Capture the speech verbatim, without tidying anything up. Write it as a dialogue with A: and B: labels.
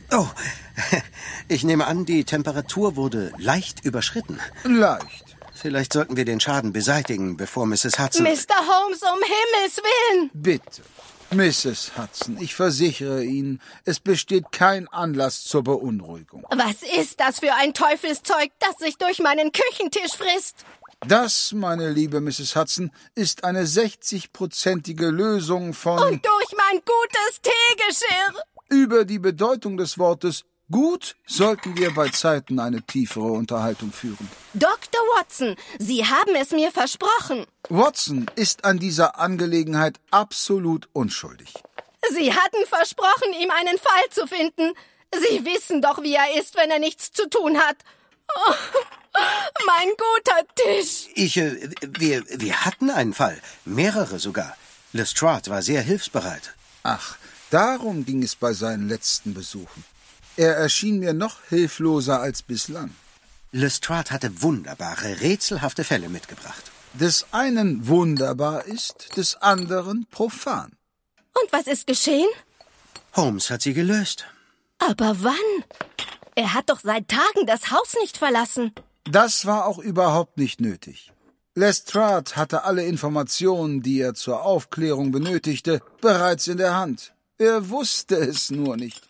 A: Oh, ich nehme an, die Temperatur wurde leicht überschritten.
B: Leicht.
A: Vielleicht sollten wir den Schaden beseitigen, bevor Misses Hudson...
C: Mister Holmes, um Himmels Willen!
B: Bitte, Misses Hudson, ich versichere Ihnen, es besteht kein Anlass zur Beunruhigung.
C: Was ist das für ein Teufelszeug, das sich durch meinen Küchentisch frisst?
B: Das, meine liebe Misses Hudson, ist eine sechzigprozentige Lösung von...
C: Und durch mein gutes Teegeschirr!
B: Über die Bedeutung des Wortes gut sollten wir bei Zeiten eine tiefere Unterhaltung führen.
C: Doktor Watson, Sie haben es mir versprochen.
B: Watson ist an dieser Angelegenheit absolut unschuldig.
C: Sie hatten versprochen, ihm einen Fall zu finden. Sie wissen doch, wie er ist, wenn er nichts zu tun hat. Oh, mein guter Tisch.
A: Ich, äh, wir, wir hatten einen Fall. Mehrere sogar. Lestrade war sehr hilfsbereit.
B: Ach, darum ging es bei seinen letzten Besuchen. Er erschien mir noch hilfloser als bislang.
A: Lestrade hatte wunderbare, rätselhafte Fälle mitgebracht.
B: Des einen wunderbar ist, des anderen profan.
C: Und was ist geschehen?
A: Holmes hat sie gelöst.
C: Aber wann? Er hat doch seit Tagen das Haus nicht verlassen.
B: Das war auch überhaupt nicht nötig. Lestrade hatte alle Informationen, die er zur Aufklärung benötigte, bereits in der Hand. Er wusste es nur nicht.